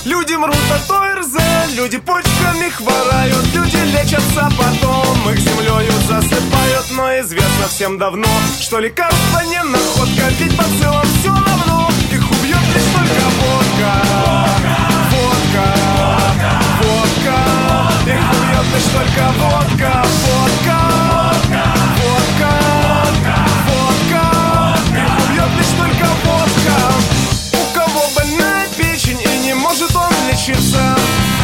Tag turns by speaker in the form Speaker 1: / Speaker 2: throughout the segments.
Speaker 1: Люди мрут от ОРЗ, люди почками хворают, люди лечатся потом, их землею засыпают. Но известно всем давно, что лекарство не находка, ведь бациллам все равно, их убьет лишь только водка. Водка, водка, их убьет лишь только водка. Водка, водка, водка, их убьет лишь только водка. У кого больная печень и не может он лечиться,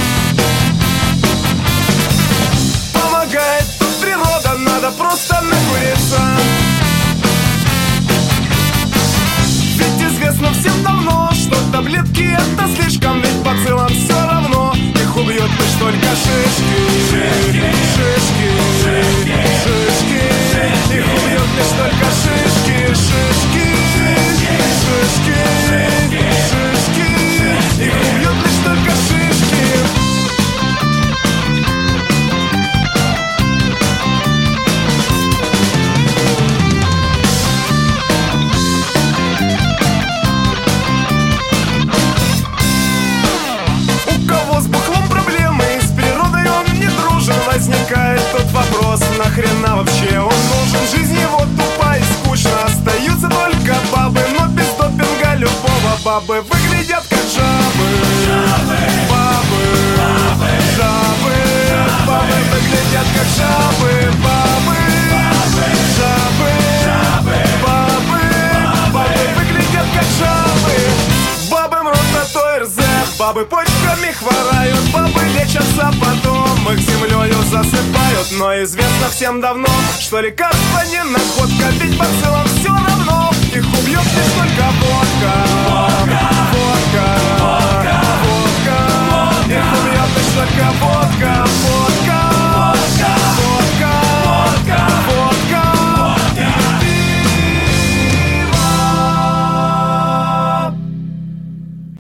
Speaker 1: помогает тут природа, надо просто накуриться. Ведь известно всем давно, что таблетки это слишком, ведь бациллам все равно, их убьет лишь только шишки. Шишки, шишки, шишки, их убьет лишь только шишки. Шишки, шишки, шишки, их убьет лишь только шишки. Возникает тот вопрос, нахрена вообще он нужен? Жизнь его тупа и скучно, остаются только бабы, но без допинга любого бабы выглядят как жабы. Бабы, жабы, бабы выглядят как жабы. Бабы, жабы, бабы, бабы выглядят как жабы. Бабы мрут от ОРЗ, бабы почками хворают, бабы лечатся потом, их землею засыпают. Но известно всем давно, что лекарство не находка, ведь бациллам все равно, их убьет лишь только водка.